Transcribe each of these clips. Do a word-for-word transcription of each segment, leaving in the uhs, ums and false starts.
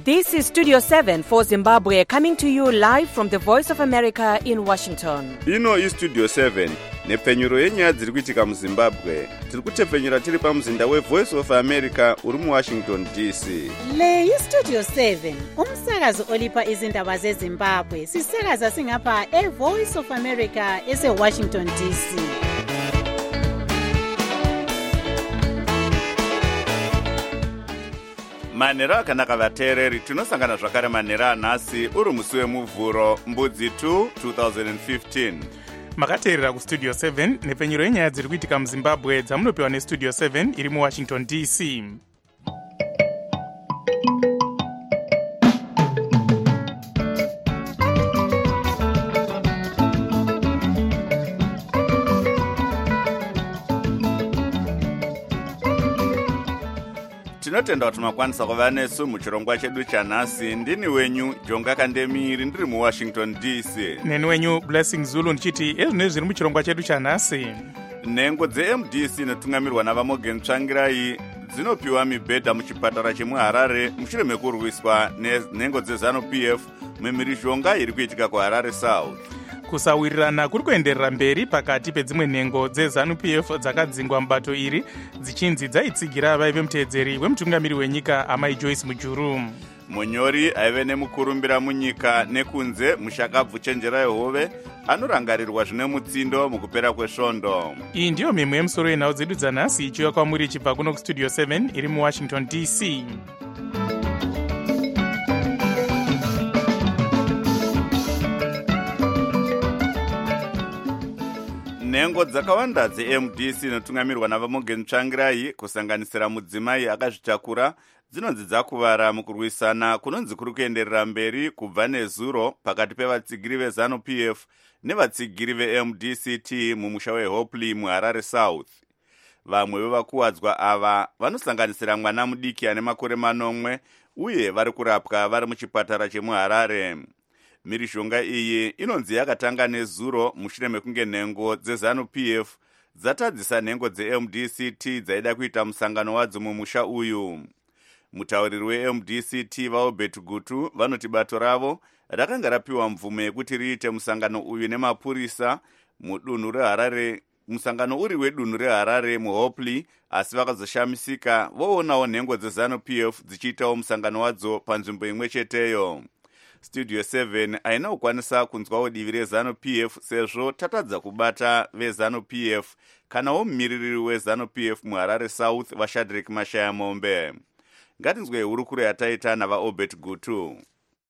This is Studio seven for Zimbabwe, coming to you live from the Voice of America in Washington. Ino is Studio seven, nepfenyuro yenyaya dziri kuitika muZimbabwe. Tiri kutepfenyura tiri pamuzinda we Voice of America uri mu Washington D C. Le yi Studio seven, umsakazo olipa izindaba zeZimbabwe. Sisakaza singapha e Voice of America ese Washington D C. Manera akanaka vateereri, tinosangana zvakare manera anhasi uri musi wemuvhuro mbudzi two twenty fifteen. Makateerera kustudio seven nepfenyuro yenyaya dziri kuitika muZimbabwe dzamunopiwa nestudio seven iri muWashington D C. Tinotenda kuti makwanisa kuva nesu muchirongwa chedu chanhasi. Ndini wenyu Jonga Kandemiri ndiri muWashington D C. Neni wenyu Blessing Zulu ndichiti ezvinezvi zviri muchirongwa chedu chanhasi. Nhengo dze-M D C inotungamirwa navaMorgan Tsvangirai dzinopiwa mibhedha muchipatara chemuHarare mushure mekurwiswa nenhengo dzeZanu-P F mumhirizhonga iri kuitika kuHarare South. Kusawirirana kuri kuenderera mberi pakati pedzimwe nhengo dzeZanu-P F dzakadzingwa mubato iri dzichinzi dzaitsigira vaive muteedzeri wemutungamiri wenyika Amai Joyce Mujuru. Munyori aive nemukurumbira munyika nekunze mushakabvu chenjerai hove anorangarirwa zvine mutsindo mukupera kwesvondo. Iyi ndiyo mhemwe yemusoro yenhau dzedu dzanhasi ichiuya kwamuri ichibva kuno kustudio seven iri muWashington D C. Nhengo dzakawanda dze-M D C inotungamirwa navaMorgan Tsvangirai kusanganisira mudzimai akazvitakura dzinonzi dzakuvara mukurwisana kunonzi kuri kuenderera mberi kubva nezuro pakati pevatsigiri veZanu-P F nevatsigiri ve-M D C T mumusha weHopley muHarare South. Vamwe vevakuwadzwa ava vanosanganisira mwana mudiki ane makore manomwe uye vari kurapwa vari muchipatara chemuHarare. Mhirizhonga iyi inonzi yakatanga nezuro mushure mekunge nhengo dzeZanu-P F dzatadzisa nhengo dze-M D C T dzaida kuita musangano wadzo mumusha uyu. Mutauriri we-M D C T vaObert Gutu vanoti bato ravo rakanga rapiwa mvumo yekuti riite musangano uyu nemapurisa mudunhu reHarare, musangano uri wedunhu reHarare muHopley, asi vakazoshamisika voonawo nhengo dzeZanu-P F dzichiitawo musangano wadzo panzvimbo imwe cheteyo. Studio seven aina kukwanisa kunzwawo divi reZanu-P F sezvo tatadza kubata veZanu-P F kanawo mumiririri weZanu-P F muHarare South vaShadrack Mashaya Mombe. Ngatinzwe hurukuro yataita navaObert Gutu.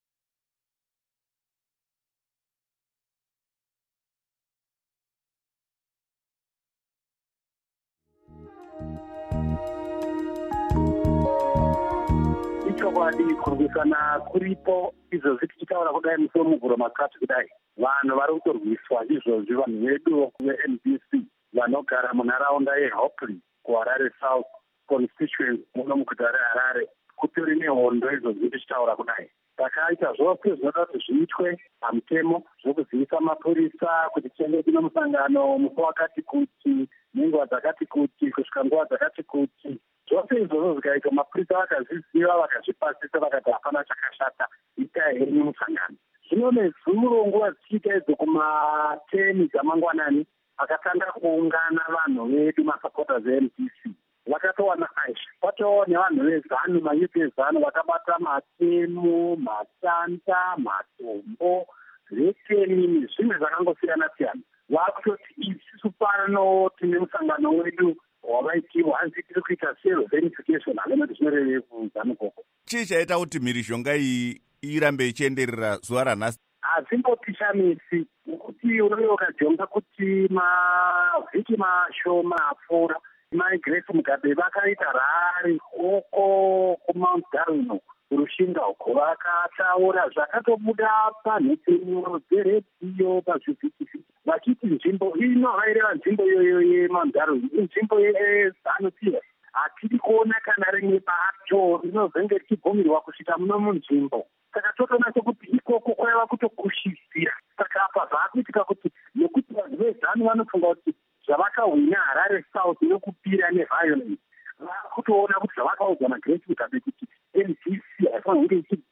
Ichokwadi kurwisana kuripo izvozvi tichitaura kudai musi wemuvhuro makati kudai vanhu vari kutorwiswa izvozvi vanhu vedu ve-M D C vanogara munharaunda yeHopley kuHarare South constituency muno muguta reHarare kutori nehondo izvozvi tichitaura kudai. Takaita zvose zvinoda kuti zviitwe pamutemo zvokuzivisa mapurisa kuti tiende kuno musangano musi wakati kuti nenguva dzakati kuti kusvika nguva dzakati kuti. Zvose izvozvo zvikaita mapurisa vakazviziva vakazvipasisa vakati hapana chakashata itai henyu musangano. Zvino nezuro nguva dzichiita idzo kumateni dzamangwanani vakatanga kuungana vanhu vedu masapota ze-M D C vakatowana aisha kwatowo nevanhu vezanu mayuthi ezanu vakabata matemo, matanda, matombo, rekeni nezvimwe zvakangosiyana siyana. Vakutoti isusu pano tine musangano wedu wavaitiwa hanzi tiri kuita self verification havanoti zvinoreve kuzanu koko. Chii chaita kuti mhirizhonga iyi irambe ichienderera zuva ranhasi? Hazvimbotishamisi nokuti unenge ukajonga kuti mavhiki mashoma apfuura Mai Grace Mugabe vakaita rari uko kuMount Darwin kurushinga uko vakataura zvakatobuda panhepfenyuro dzeredhiyo pazvivhitivhiti vachiti nzvimbo ino vaireva nzvimbo iyoyo yeMount Darwin inzvimbo yeZanu-P F. Hatiri kuona kana rimwe bato rinozenge richibvumirwa kusvika muno munzvimbo. Saka totonatso kuti ikoko kwaiva kutokushisira. Saka apa zvaakuitika kuti nekuti vanhu veZanu vanofunga kuti zvavakahwina Harare South nokupira neviolence vakutoona kuti zvavakaudzwa naGrace Mugabe kuti M D C haifanira kunge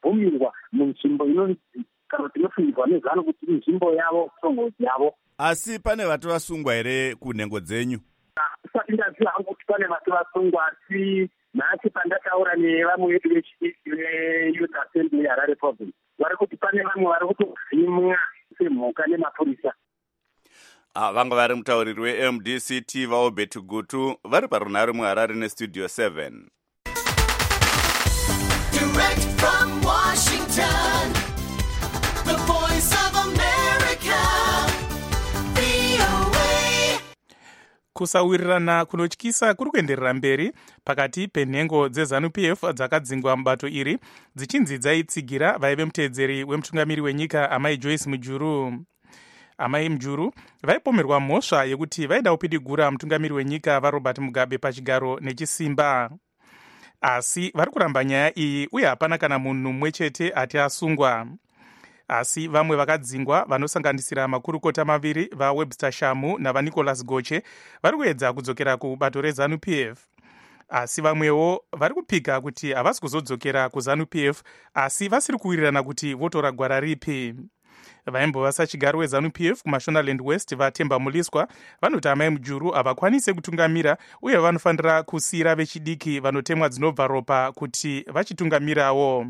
vakabvumirwa munzvimbo inonzi kana kuti inofungidzwa nezano kuti inzvimbo yavo, stronghold yavo. Asi pane vati vasungwa here kunhengo dzenyu? Usati ndaziva hangu kuti pane vati vasungwa, asi nhasi pandataura nevamwe vedu vechidiki veYouth Assembly Harare Province vari kuti pane vamwe vari kutovhimwa semhuka nemapurisa. Ah, vanga vari mutauriri we-M D C T vaObert Gutu vari parunhare muHarare nestudio seven. Direct from Washington, the voice of America, V O A. Kusawirirana kunotyisa kuri kuenderera mberi pakati penhengo dzeZANU-P F dzakadzingwa mubato iri dzichinzi dzaitsigira vaive muteedzeri wemutungamiri wenyika Amai Joyce Mujuru. Amai Mujuru vaipomerwa mhosva yekuti vaida kupidigura mutungamiri wenyika vaRobert Mugabe pachigaro nechisimba. Asi vari kuramba nyaya iyi uye hapana kana munhu mumwe chete ati asungwa. Asi vamwe vakadzingwa vanosanganisira makurukota maviri vaWebster Shamu navaNicholas Goche vari kuedza kudzokera kubato reZANU-P F. Asi vamwewo vari kupika kuti havasi kuzodzokera kuZANU-P F, asi vasiri kuwirirana kuti votora gwara ripi. Vaimbovasa chigaro weZANU-P F kuMashonaland West vaTemba Muliswa vanoti Amai Mujuru havakwanise kutungamira uye vanofanira kusiyira vechidiki vanotemwa dzinobva ropa kuti vachitungamirawo.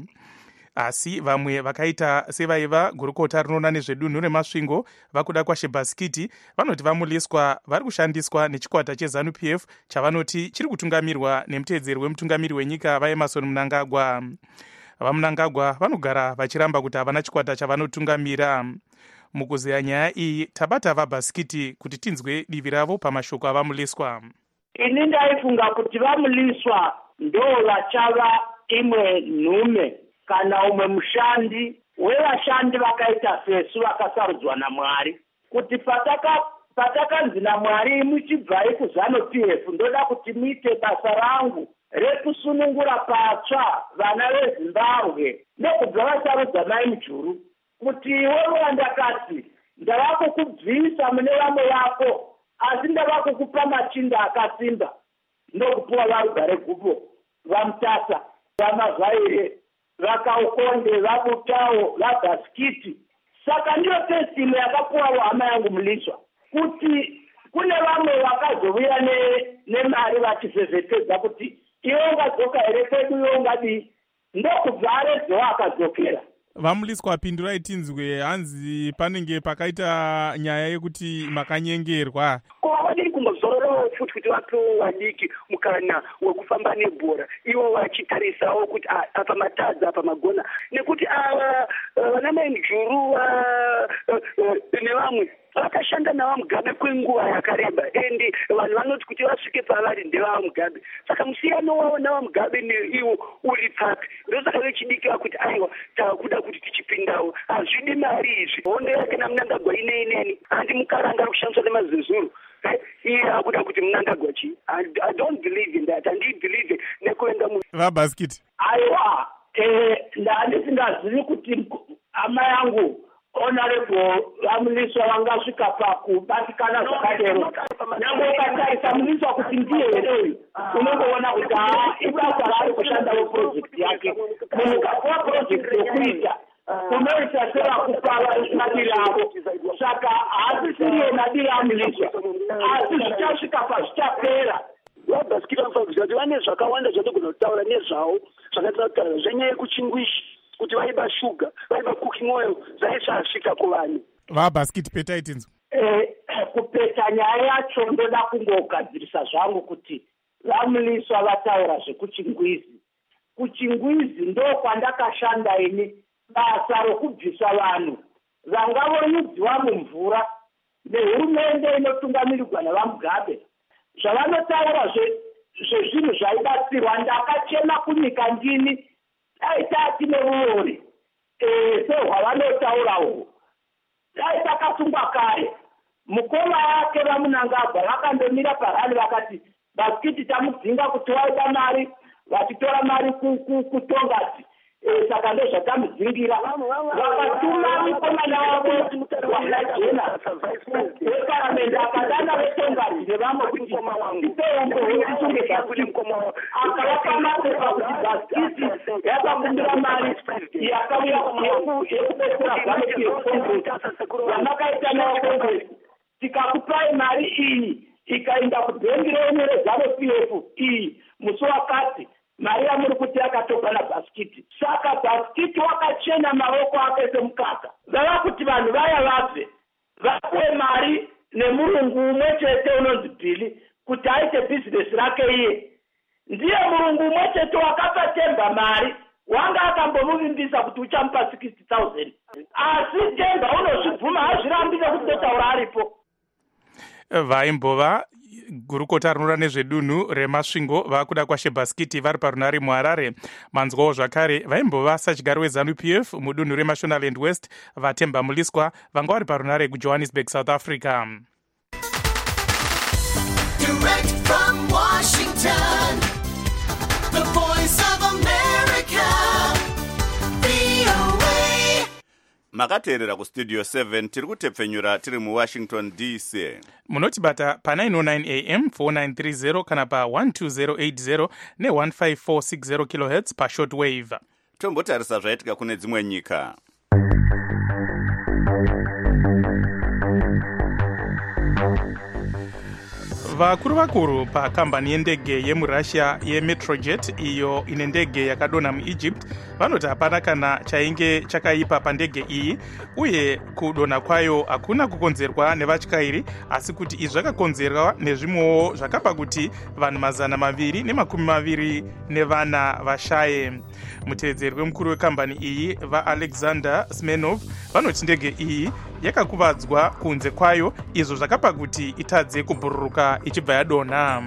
Asi vamwe vakaita sevaiva gurukota rinoona nezvedunhu remasvingo vakuda kwaShebaskiti vanoti vaMuliswa vari kushandiswa nechikwata cheZANU-P F chavanoti chiri kutungamirwa nemuteedzeri wemutungamiri wenyika vaEmmerson Mnangagwa. VaMnangagwa vanogara vachiramba kuti havana chikwata chavanotungamira. Mukuzeya nyaya iyi tabata vaBhaskiti kuti tinzwe divi ravo pamashoko avaMuliswa. Ini ndaifunga kuti vaMuliswa ndo vachava imwe nhume kana umwe mushandi wevashandi vakaita sesu vakasarudzwa naMwari kuti pataka patakanzi naMwari muchibvai kuZANU-P F ndoda kuti muite basa rangu rekusunungura patsva vana veZimbabwe nekubva vasarudza Mai Mujuru kuti iwewe wandakati ndava kukubvisa mune vamwe vako asi ndava kukupa machinda akasimba ndokupuwa varugare gupo vaMutasa vaMavhaire vakaukonde vabutawo vaBhaskiti. Saka ndiyo testi imwe yakapuwawo hama yangu Muliswa kuti kune vamwe vakazouya nemari vachivhevhetedza kuti iwe ungadzoka here kwedu iwe ungadi ndokubva aredzewo akadzokera. VaMuliswa apindurai tinzwe, hanzi panenge pakaita nyaya yekuti makanyengerwa. Kwavadiri kumbozororawo futi kuti vapewo vadiki mukana wekufamba nebhora ivo vachitarisawo kuti apa matadza apa magona nekuti ava vana Mai Mujuru nevamwe vakashanda navaMugabe kwenguva yakareba endi vanhu vanoti kuti vasvike pavari ndevavaMugabe. Saka musiyano wavo navaMugabe neivo uri papi. Ndosaka vechidiki vakuti aiwa takuda kuti tichipindawo hazvidi mari izvi hondo yake naMnangagwa ineineni handi mukaranga kushandiswa nemazezuru iye akuda kuti Mnangagwa chi. I don't believe in that. Handi believe nekuenda mu vaBhaskiti. Aiwa eh ndandisingazii kuti ama yangu honorable vaMuliswa vangasvika pakubatikana zvakadero. Nyangwe ukatarisa Muliswa kuti ndiye here unongoona kuti ibasa raari kushanda weprojekti yake. Munhu kapuwa projekti yekuita unoita sevakupa madiri avo. Saka haasisiri yena diri aMuliswa asi zvichasvika pazvichapera. VaBhaskiti vanofanira kuziva kuti vane zvakawanda zvatogona kutaura nezvavo zvakaita kutaura zvenyaya yekuchingwishi kuti vaiba shuga vaiba cooking oil zvaisvasvika kuvanhu. VaBhaskiti petai tinzwe. Eh, kupeta nyaya yacho ndoda kungogadzirisa zvangu kuti vaMuliswa vataura zvekuchingwizi. Kuchingwizi ndo kwandakashanda ini basa rokubvisa vanhu vangavonyudziwa mumvura nehurumende inotungamirirwa navaMugabe. Zvavanotaura zvezvinhu zvaibatsirwa ndakachema kunyika ndini daita tine ruori sehwavanotaurawo dai takasungwa kare. Mukoma wake vaMnangagwa vakandomira parani vakati Bhaskiti tamudzinga kuti waida mari vachitora mari kutongati saka ndozvatamudzingira vakatuma mukomana wavo wamlajena weparamende akadana vetongati ndevamwe kuti ipeongoisunge akavakanateka kuti bhasikiti yakakumbira mari yakauya yekupesera zanup f congress vamakaita nayo congress tikakupai mari iyi ikaenda kubhengi renyu rezanup f iyi musi wakati mari yamuri kuti yakatobva nabhasikiti saka bhasikiti wakachena maoko akaise mukaka vava kuti vanhu vaya vabve vapuwe mari nemurungu umwe chete unonzi bhili kuti aite bhizinesi rake iye ndiye murungu umwe chete wakapa Temba mari wanga akambomuvimbisa kuti uchamupa sixty thousand asi Temba unozvibvuma hazvirambi nekuti totaura aripo. Vaimbova gurukota rinoona nezvedunhu remasvingo vakuda kwaShebhaskiti vari parunare muHarare. Manzwawo zvakare vaimbova satyigari weZANU P F mudunhu reMashonaland West vaTemba Muliswa vanga vari parunare kuJohannesburg, South Africa. Direct from Washington, the voice of America, V O A. Makateerera kustudio seven tiri kutepfenyura tiri muWashington D C. Munotibata pa nine oh nine A M four nine three zero kana pa one two zero eight zero ne one five four six zero kilohertz pa shortwave. Tombotarisa zvaitika kune dzimwe nyika. Vakuru vakuru pakambani yendege yemuRussia yeMetrojet iyo ine ndege yakadonha muEgypt vanoti hapana kana chainge chakaipa pandege iyi uye kudonha kwayo hakuna kukonzerwa nevatyairi asi kuti izvi zvakakonzerwa nezvimwewo zvakapa kuti vanhu mazana maviri nemakumi maviri nevana vashaye. Mutevedzeri wemukuru wekambani iyi vaAlexander Smenov vanoti ndege iyi yakakuvadzwa kunze kwayo izvo zvakapa kuti itadze kubhururuka ichibva yadonha.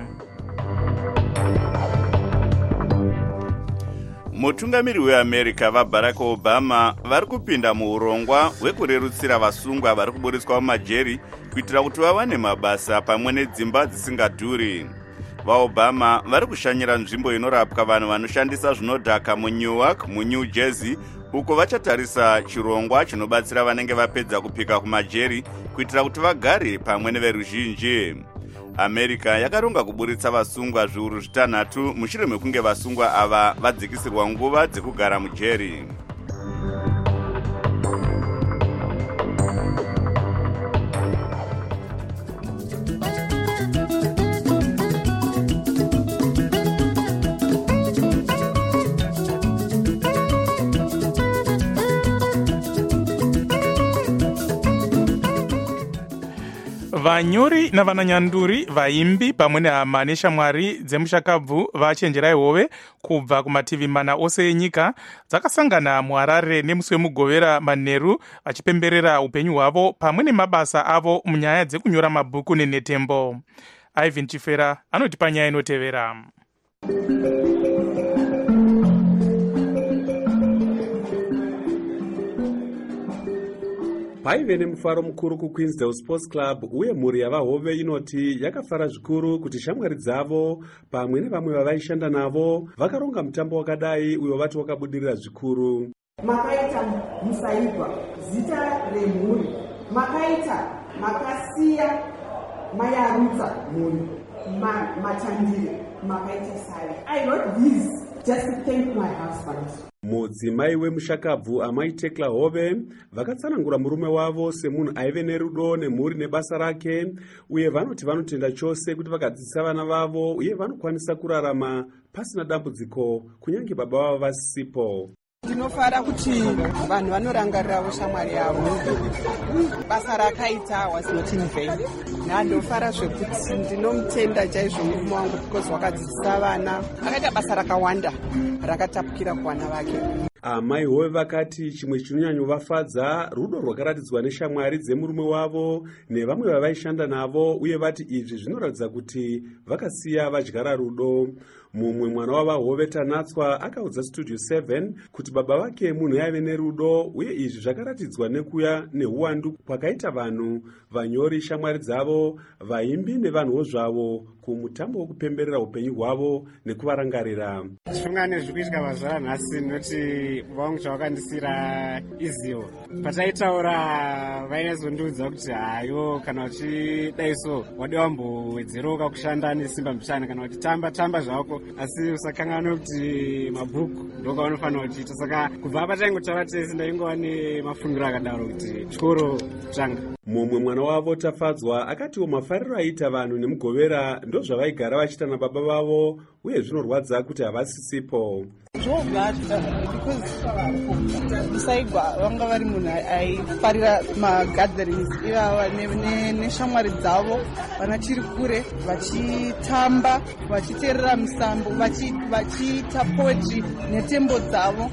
Mutungamiri weAmerica vaBarack Obama vari kupinda muurongwa hwekurerutsira vasungwa vari kuburitswa mumajeri kuitira kuti vawane mabasa pamwe nedzimba dzisingadhuri. VaObama vari kushanyira nzvimbo inorapwa vanhu vanoshandisa zvinodhaka muNewark, muNew Jersey, uko vachatarisa chirongwa chinobatsira vanenge vapedza kupika kumajeri kuitira kuti vagare pamwe neveruzhinji. America yakaronga kuburitsa vasungwa zviuru zvitanhatu mushure mekunge vasungwa ava vadzikisirwa nguva dzekugara mujeri. Vanyori navananyanduri vaimbi pamwe nehama neshamwari dzemushakabvu vachenjerai hove kubva kumativi mana ose enyika dzakasangana muHarare nemusi wemugovera manheru vachipemberera upenyu hwavo pamwe nemabasa avo munyaya dzekunyora mabhuku nenhetembo. Ivan Chifera anotipa nyaya inotevera. Paive nemufaro mukuru kuQueensdale Sports Club uye mhuri yavahove inoti yakafara zvikuru kuti shamwari dzavo pamwe nevamwe vavaishanda navo vakaronga mutambo wakadai uyo vati wakabudirira zvikuru. Makaita musaibva zita remhuri, makaita makasiya mayarutsa mhuri, matandire makaita sari. I wrote these just to thank my husband. Mudzimai wemushakabvu amai Tekla Hove vakatsanangura murume wavo semunhu aive nerudo nemhuri nebasa rake uye vanoti vanotenda chose kuti vakadzidzisa vana vavo uye vanokwanisa kurarama pasina dambudziko kunyange baba vavo vasisipo. Ndinofara kuti vanhu vanorangarirawo shamwari yavo basa rakaita was not in vain. Ndinofara zvekuti ndinomutenda chaizvo murume wangu because wakadzidzisa vana akaita basa rakawanda rakatapukira kuvana vake. Amai Hove vakati chimwe chinonyanyovafadza rudo rwakaratidzwa neshamwari dzemurume wavo nevamwe vavaishanda navo uye vati izvi zvinoratidza kuti vakasiya vadyara rudo. Mumwe mwana wavaHove Tanatswa akaudza Studio seven kuti baba vake munhu aive nerudo uye izvi zvakaratidzwa nekuya neuwandu kwakaita vanhu vanyori shamwari dzavo vaimbi nevanhuwo zvavo kumutambo wokupemberera upenyu hwavo nekuvarangarira. Zvishungane zviri kuitika mazuva anhasi noti kuti vangu chavakandisira iziwo pataitaura vainazondiudza kuti hayo kana uchidai so wade wambowedzeroka kushanda nesimba mbichana kana uchitamba tamba zvako asi usakanganwa kuti mabhuku ndokaunofanira kuchiita saka kubva apa taingotava tese ndaingova nemafungiro akadaro kuti chikoro tsvanga. mumwe mwana wavo Tafadzwa akatiwo mafariro aita vanhu nemugovera ndozvavaigara vachiita nababa vavo uye zvinorwadza kuti havasisipo. zvobva because musaigwa vanga vari munhu aifarira magatherings ivava neshamwari dzavo vana tiri kure vachitamba vachiteerera musambo vachiita poetry netembo dzavo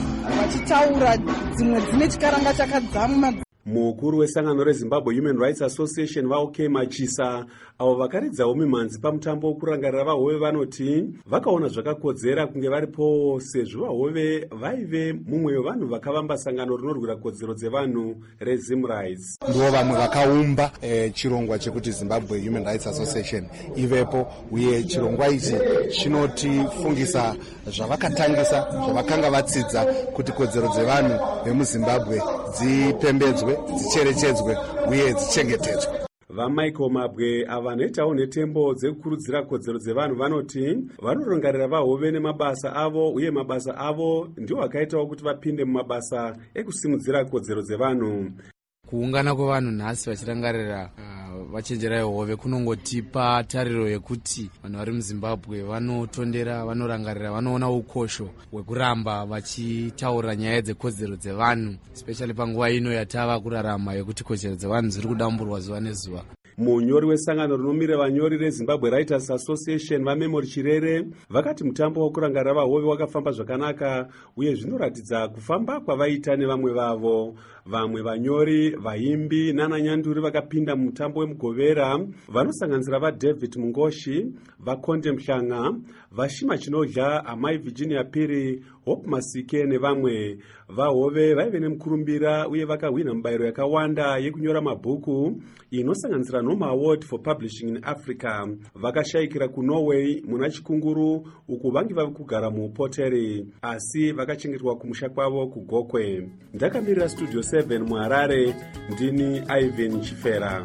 vachitaura dzimwe dzine chikaranga chakadzama. mukuru wesangano reZimbabwe Human Rights Association vaOK Machisa avo vakaridzawo mimhanzi pamutambo wokurangarira vahove vanoti vakaona zvakakodzera kunge varipo sezvo vahove vaive mumwe wevanhu vakavamba sangano rinorwira kodzero dzevanhu reZim Rights. ndivo vamwe vakaumba eh, chirongwa chekuti Zimbabwe Human Rights Association ivepo uye chirongwa ichi chinotifungisa zvavakatangisa zvavakanga vatsidza kuti kodzero dzevanhu vemuZimbabwe dzipembedzwe dzicherechedzwe uye dzichengetedzwe. vamichael Mabwe ava vanoitawo netembo dzekukurudzira kodzero dzevanhu vanoti vanorongarira vahove nemabasa avo uye mabasa avo ndiwo akaitawo kuti vapinde mumabasa ekusimudzira kodzero dzevanhu. kuungana kwevanhu nhasi vachirangarira uh, vachenjerai hove kunongotipa tariro yekuti vanhu vari muZimbabwe vanotondera vanorangarira vanoona ukosho hwekuramba vachitaura nyaya dzekodzero dzevanhu especially panguva ino yatava kurarama yekuti kodzero dzevanhu dziri kudamburwa zuva nezuva. munyori wesangano rinomira vanyori reZimbabwe Writers Association vaMemory Chirere vakati mutambo wokurangarira vahove wakafamba zvakanaka uye zvinoratidza kufamba kwavaita nevamwe vavo. vamwe vanyori vaimbi nananyanduri vakapinda mutambo wemugovera vanosanganisira vaDavid Mungoshi, vaKonde Mhlanga, vashima chinodya, amai Virginia Piri, Hope Masike nevamwe. vahove vaive nemukurumbira uye vakahwina mubayiro yakawanda yekunyora mabhuku inosanganisira Noma Award for Publishing in Africa. vakashayikira kuNorway muna chikunguru uku vange vavi kugara muupoteri asi vakachengetwa kumusha kwavo kuGokwe. ndakamirira studio seven muHarare ndini Ivan Chifera.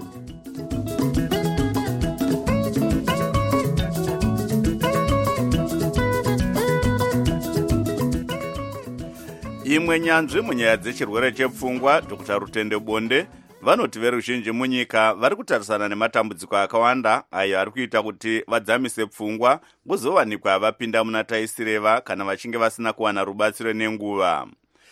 imwe nyanzvi munyaya dzechirwere chepfungwa Dr Rutende Bonde vanoti veruzhinji munyika vari kutarisana nematambudziko akawanda ayo ari kuita kuti vadzamise pfungwa kuzovanikwa vapinda muna taisireva kana vachinge vasina kuwana rubatsiro nenguva.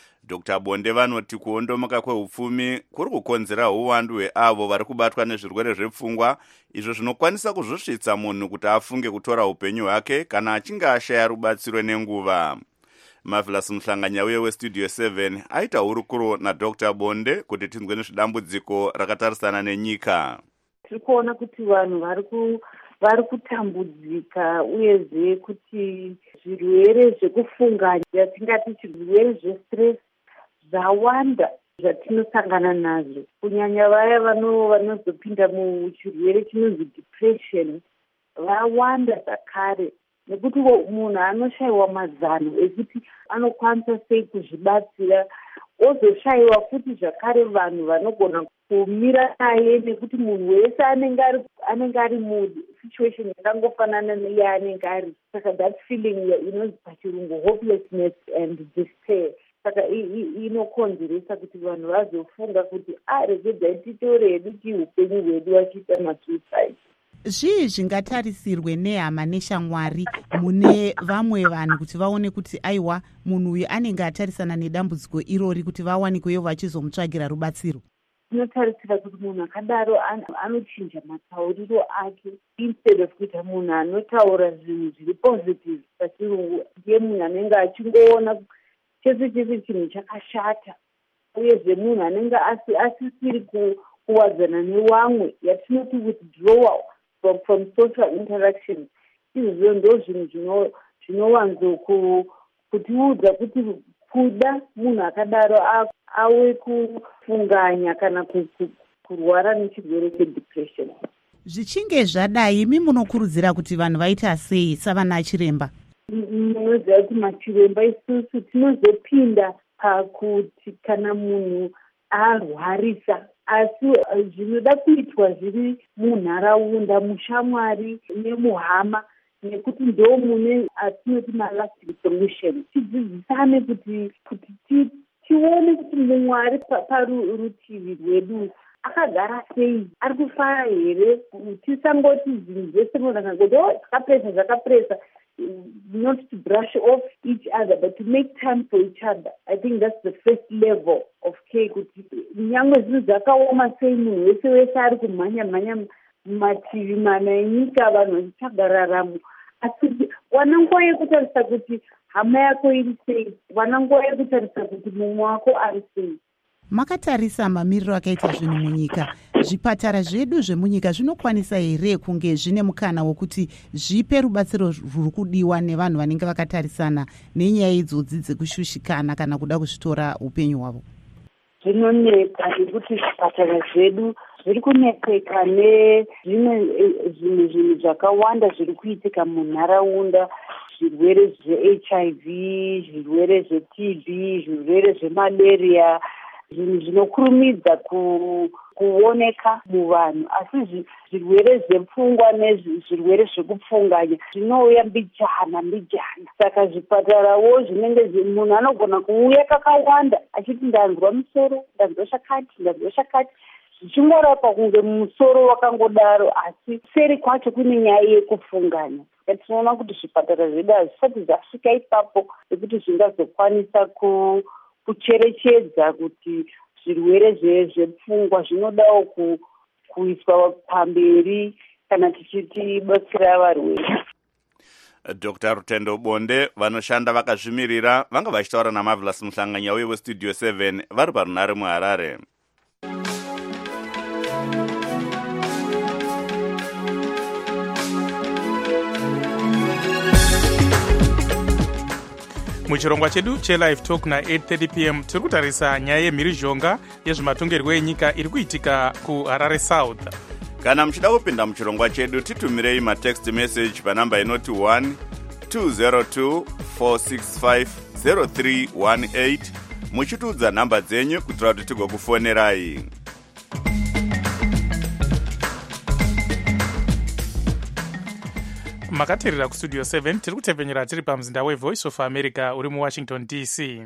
Dr Bonde vanoti kuondomoka kweupfumi kuri kukonzera uwandu hweavo vari kubatwa nezvirwere zvepfungwa izvo zvinokwanisa kuzvosvitsa munhu kuti afunge kutora upenyu hwake kana achinge ashaya rubatsiro nenguva. Marvelous Mhlanganya uye westudio seven aita hurukuro naDr Bonde kuti tinzwe nezvidambudziko rakatarisana nenyika. Tiri kuona kuti vanhu vari kutambudzika uyezve kuti zvirwere zvekufunganya zvatingati zvirwere zvestress zvawanda zvatinosangana nazvo kunyanya vaya vanozopinda muchirwere chinonzi depression vawanda zvakare nekuti munhu anoshayiwa mazano ekuti anokwanisa sei kuzvibatsira ozoshayiwa futi zvakare vanhu vanogona kumira naye nekuti munhu wese anenge ari musituation yakangofanana neyaanenge ari saka that feeling inonzi pachirungu hopelessness and despair saka inokonzeresa kuti vanhu vazofunga kuti aregedzai titore hedu tiupenyu hwedu vachiita masuicide. zvii zvingatarisirwe nehama neshamwari mune vamwe vanhu kuti vaone kuti aiwa munhu uyu anenge atarisana nedambudziko irori kuti vawanikweyo vachizomutsvagira rubatsiro? Tinotarisira kuti munhu akadaro anochinja matauriro ake instead of kuita munhu anotaura zvinhu zviri positive pachirungu ndiye munhu anenge achingoona chese chese chinhu chakashata uyezve munhu anenge asisiri kuwadzana nevamwe yatinoti withdrawal From, from social interaction. Izvo ndo zvinhu zvinowanzo kutiudza kuti kuda munhu akadaro awe kufunganya kana kurwara nechirwere chedepression. Zvichinge zvadai imi munokurudzira kuti vanhu vaita sei savana chiremba? munoziva kuti machiremba isusu tinozopinda pakuti kana munhu arwarisa, asi zvinoda kuitwa zviri munharaunda, mushamwari nemuhama, nekuti ndo mune atinoti malasting solution. Tidzidzisane kuti kuti tione kuti mumwari parutivi rwedu akagara sei, ari kufara here. Tisangoti zvinhu zvese munhu akangoti o zvakapresa zvakapresa, not to brush off each other but to make time for each other. I think that's the first level of care. Kuti nyangwe zvinhu zvakaoma sei, munhu wese wese ari kumhanya mhanya mumativi mana enyika, vanhu vachitsvaga raramo, asi wana nguva yekutarisa kuti hama yako iri sei, wana nguva yekutarisa kuti mumwe wako ari sei. Makatarisa mamiriro akaita zvinhu munyika, zvipatara zvedu zvemunyika zvinokwanisa here kunge zvine mukana wokuti zvipe rubatsiro ruri kudiwa nevanhu vanenge vakatarisana nenyaya idzodzi dzekushushikana kana kuda kuzvitora upenyu hwavo? Zvinoneka nekuti zvipatara zvedu zviri kunetseka nezvimwe zvinhu zvinhu zvakawanda zviri kuitika munharaunda, zvirwere zve-H I V, zvirwere zve-T B, zvirwere zvemalaria, zvinhu zvinokurumidza ku, kuoneka muvanhu, asi zvirwere zvepfungwa nezvirwere zvekupfunganya zvinouya mbijana mbijana. Saka zvipatarawo zvinenge munhu anogona kuuya kakawanda achiti ndanzwa musoro, ndanzwa chakati, ndanzwa chakati, zvichingorapa kunge musoro wakangodaro, asi seri kwacho kune nyaya yekupfunganya. Tinoona kuti zvipatara zvedu hazvisati zvasvika ipapo ekuti zvingazokwanisa ku kucherechedza kuti zvirwere zvepfungwa zvinodawo ku, kuiswa pamberi kana tichiti batsira varwere. Doctor Rutendo Bonde vanoshanda vakazvimirira vanga vachitaura naMarvelous Muhlanganya uye weStudio seven vari parunare muHarare. muchirongwa chedu chelive talk na-eight thirty p m tiri kutarisa nyaya yemhirizhonga yezvematongerwo enyika iri kuitika kuHarare South. Kana muchida kupinda muchirongwa chedu titumirei matext message panhamba inoti one two zero two four six five zero three one eight muchitiudza nhamba dzenyu kuitira kuti tigokufonerai. makateerera kustudio seven tiri kutepfenyera tiri pamzinda wevoice of America uri muWashington D C.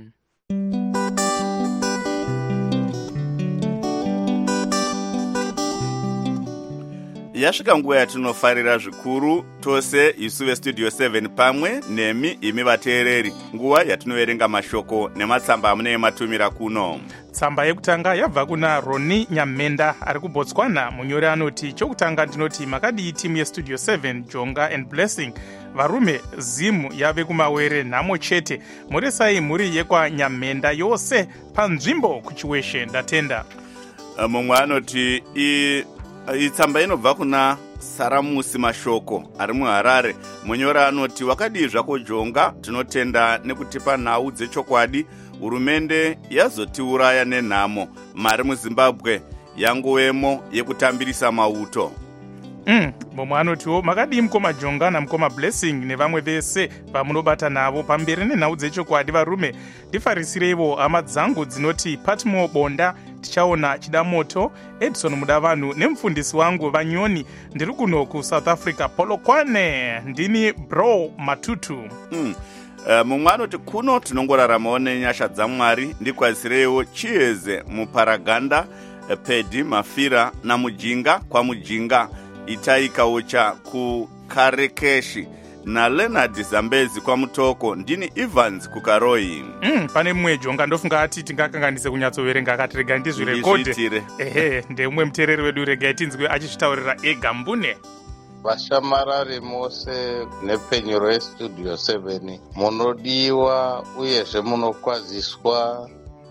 Yasvika nguva yatinofarira zvikuru tose isu vestudio seven pamwe nemi imi vateereri, nguva yatinoverenga mashoko nematsamba amunee matumira kuno. Tsamba yekutanga yabva kuna Roni Nyamenda ari kuBotswana. Munyori anoti chokutanga ndinoti makadii timu yestudio seven, Jonga and Blessing, varume zimu yave kumawere nhamo chete, muresai mhuri yekwa Nyamenda yose panzvimbo kuchiweshe ndatenda. Mumwe anoti i itsamba inobva kuna Saramusi Mashoko ari muHarare. Munyori anoti wakadii zvako Jonga, tinotenda nekutipa nhau dzechokwadi. Hurumende yazotiuraya nenhamo, mari muZimbabwe yangovemo yekutambirisa mauto. Mm, mumwe anotiwo makadii mukoma Jonga namukoma Blessing nevamwe vese vamunobata navo pamberi nenhau dzechokwadi varume. Ndifarisireivo hama dzangu dzinoti Patmo Bonda, tichaona chidamoto, Edson Mudavanhu nemufundisi wangu Vanyoni. Ndiri kuno kuSouth Africa Polokwane, ndini bro Matutu. Mm. Uh, mumwe anoti kuno tinongoraramawo nenyasha dzaMwari, ndikwazisireiwo Chieze muParaganda, Pedi Mafira namujinga kwa mujinga, Itaika Ucha kuKarekeshi na Leonard Zambezi kwa Mutoko, ndini Evans kuKaroi. Mm, pane mumwe Jonga ndofunga ati tingakanganise kunyatsoverenga akatirega ndizvirekode. Ehe, ndemumwe muteereri wedu rega tinzwe achizvitaurira ega mbune. Vashamarari mose nepenyu restudio seven munodiwa uyezve munokwaziswa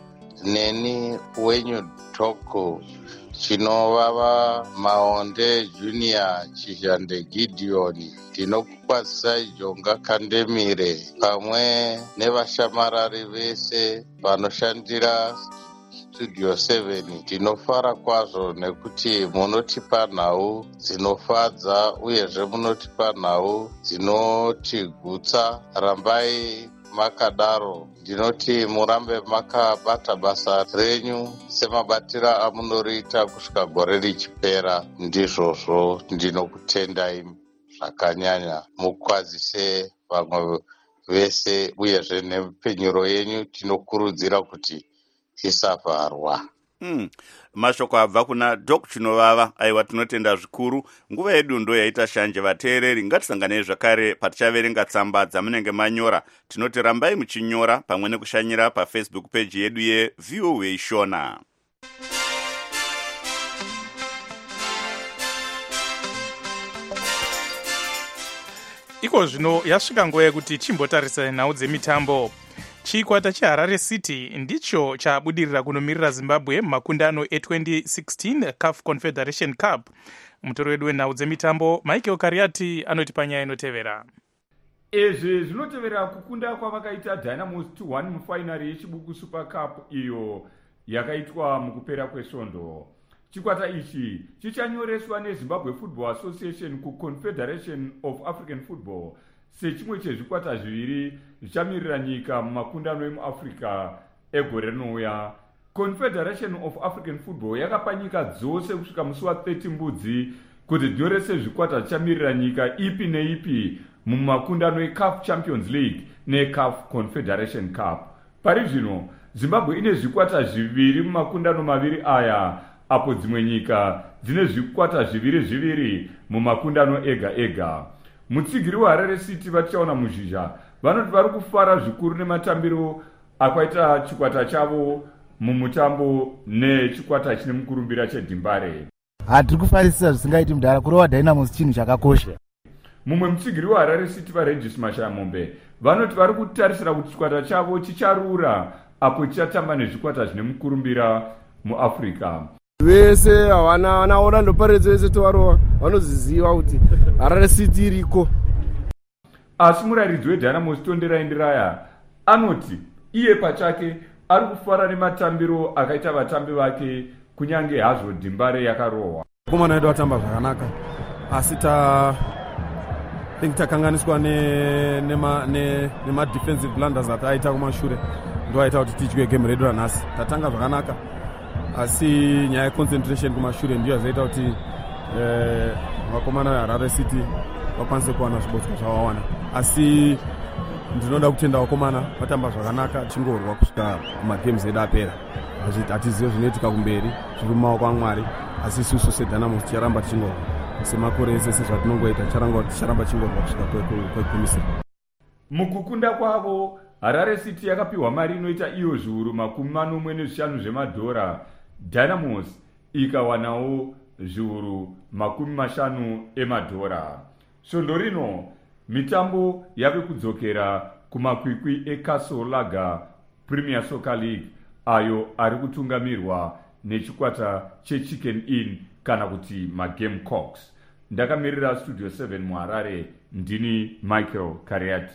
neni wenyu Toko chinovava Maonde Junior Chijande Gideon. Tinokukwazisai Jonga Kandemire pamwe nevashamarari vese vanoshandira studio seven tinofara kwazvo nekuti munotipa nhau dzinofadza uyezve munotipa nhau dzinotigutsa. Rambai makadaro. Ndinoti murambe makabata basa renyu semabatira amunoriita kusvika gore richipera. Ndizvozvo ndinokutendai zvakanyanya. Mukwazise vamwe vese uyezve nepenyuro yenyu tinokurudzira kuti tisavharwa. Mm. Mashoko abva kuna Dok Chinovava. Aiwa, tinotenda zvikuru. Nguva yedu ndo yaita shanje vateereri. Ngatisanganei zvakare patichaverenga tsamba dzamunenge manyora. Tinoti rambai muchinyora pamwe nekushanyira paFacebook page yedu yeV O A Shona. Iko zvino yasvika nguva yekuti chimbotarisana nhau dzemitambo. Chikwata cheHarare City ndicho chabudirira kunomirira Zimbabwe mumakundano e-twenty sixteen C A F Confederation Cup. Mutori wedu wenhau dzemitambo Michael Kariati anoti panyaya inotevera. Izvi zvinotevera kukunda kwavakaita Dynamos two one mufainari yechibuku Super Cup iyo yakaitwa mukupera kwesvondo. Chikwata ichi chichanyoreswa neZimbabwe Football Association kuConfederation of African Football sechimwe chezvikwata zviviri zvichamirira nyika mumakundano emuAfrica egore rinouya. Confederation of African Football yakapa nyika dzose kusvika musi wa-thirty mbudzi kuti dzinyorese zvikwata zvichamirira nyika ipi neipi mumakundano eC A F Champions League neC A F Confederation Cup. Pari zvino Zimbabwe ine zvikwata zviviri mumakundano maviri aya, apo dzimwe nyika dzine zvikwata zviviri zviviri mumakundano ega ega. Mutsigiri waHarare City vatichaona muzhizha vanoti vari kufara zvikuru nematambiro akwaita chikwata chavo mumutambo nechikwata chine mukurumbira cheDimbare. Hatiri kufarisisa zvisingaiti mudhara kurova Dynamos chinhu chakakosha. Mumwe mutsigiri waHarare City vaRegis Mashamombe vanoti vari kutarisira kuti chikwata chavo chicharura apo chichatamba nezvikwata zvine mukurumbira muAfrica. Vese havana vana Orlando Pirates vese tovarova vanoziziva kuti Harare City iriko. Asi murayiridzi weDynamos Tondera Indiraya anoti iye pachake ari kufara nematambiro akaita vatambi vake kunyange hazvo Dimbare yakarohwa. Komana edu atamba zvakanaka asi ta think takanganiswa ne nema ne nema defensive blunders ataita kumashure ndo aita kuti tidye game redu ranhasi. Tatanga zvakanaka asi nyaya yeconcentration kumashure ndiyo yazoita kuti eh, vakomana veHarare City vakwanise kuwana zvibotswa zvavawana. Asi ndinoda kutenda vakomana vatamba zvakanaka chingorwa kusvika magames edu apera. Hatizivi zvinoitika kumberi zviri mumaoko aMwari, asi isusu seDynamos ticharamba tichingorwa semakore ese sezvatinongoita ticharamba tichingorwa kusvika kwekumisira. Mukukunda kwavo Harare City yakapiwa mari inoita iyo zviuru makumi manomwe nezvishanu zvemadhora. Dynamos ikawanawo zviuru makumi mashanu emadhora. Svondo rino mitambo yave kudzokera kumakwikwi eCastle Lager Premier Soccer League ayo ari kutungamirwa nechikwata cheChicken Inn kana kuti maGamecocks. Ndakamirira Studio seven muHarare, ndini Michael Kariati.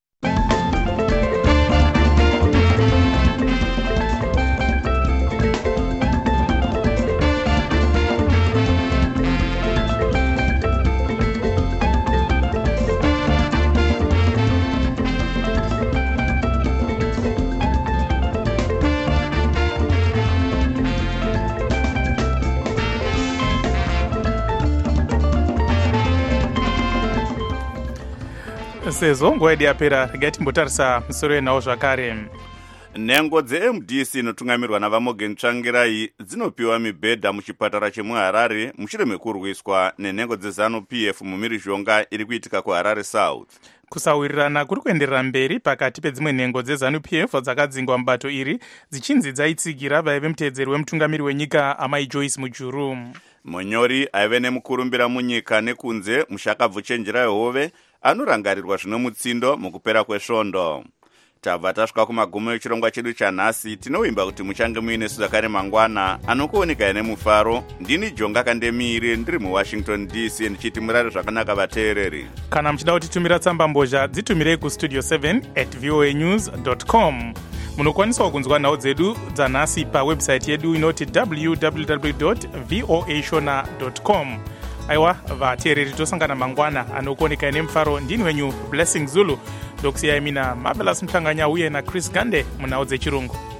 Sezvo nguva yedu yapera, regai timbotarisa misoro yenhau zvakare. Nhengo dze-M D C inotungamirwa navaMorgan Tsvangirai dzinopiwa mibhedha muchipatara chemuHarare mushure mekurwiswa nenhengo dzeZanu P F mumirizhonga iri kuitika kuHarare South. Kusawirirana kuri kuenderera mberi pakati pedzimwe nhengo dzeZanu P F dzakadzingwa mubato iri dzichinzi dzaitsigira vaive muteedzeri wemutungamiri wenyika Amai Joyce Mujuru. Munyori aive nemukurumbira munyika nekunze mushakabvu chenjera yehove anorangarirwa zvino mutsindo mukupera kwesvondo. Tabva tasvika kumagumo echirongwa chedu chanhasi. Tinovimba kuti muchange muine sudakare mangwana anokuoneka nemufaro. Ndini Jonga Kandemire ndiri muWashington D C ndichiti murare zvakanaka vateereri. Kana muchida kutitumira tsamba mbozha dzitumirei kustudio seven at voanews dot com. munokwanisawo kunzwa nhau dzedu dzanhasi pawebsite yedu inoti w w w voa shona com. aiwa vateereri tosangana mangwana anokuonekai nemufaro. ndini wenyu Blessing Zulu ndokusiyai mina Marvelous Mhlanganya uye naChris Gande munhau dzechirungu.